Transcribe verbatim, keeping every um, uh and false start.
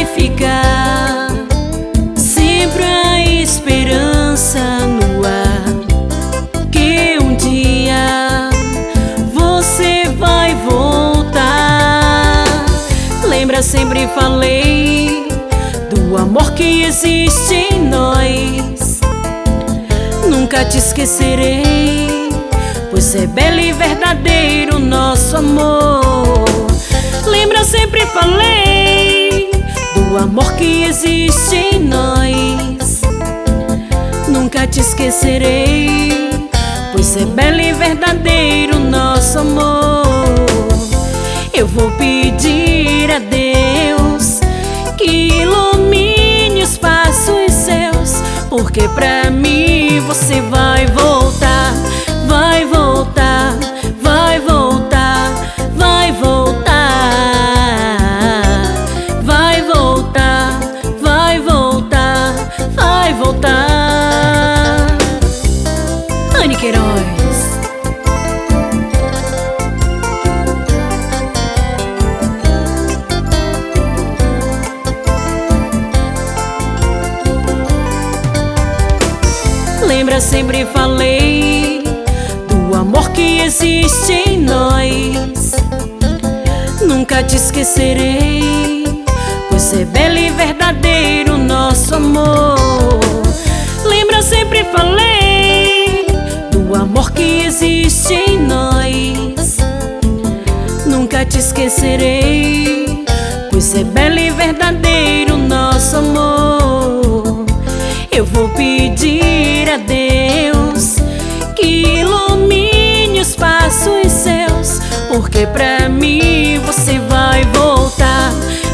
ficar sempre a esperança no ar, que um dia você vai voltar. Lembra, sempre falei do amor que existe em nós. Nunca te esquecerei, pois é belo e verdadeiro nosso amor. Lembra, sempre falei do amor que existe em nós. Nunca te esquecerei, pois é belo e verdadeiro nosso amor. Eu vou pedir a Deus que ilumine os passos seus, porque pra mim você vai voltar, vai voltar, vai voltar, vai voltar, vai voltar, vai voltar, vai voltar. Anny Queiroz. Lembra, sempre falei do amor que existe em nós. Nunca te esquecerei, pois é belo e verdadeiro nosso amor. Lembra, sempre falei do amor que existe em nós. Nunca te esquecerei, pois é belo e verdadeiro nosso amor. Eu vou pedir a Deus que ilumine os passos seus, porque pra mim você vai voltar,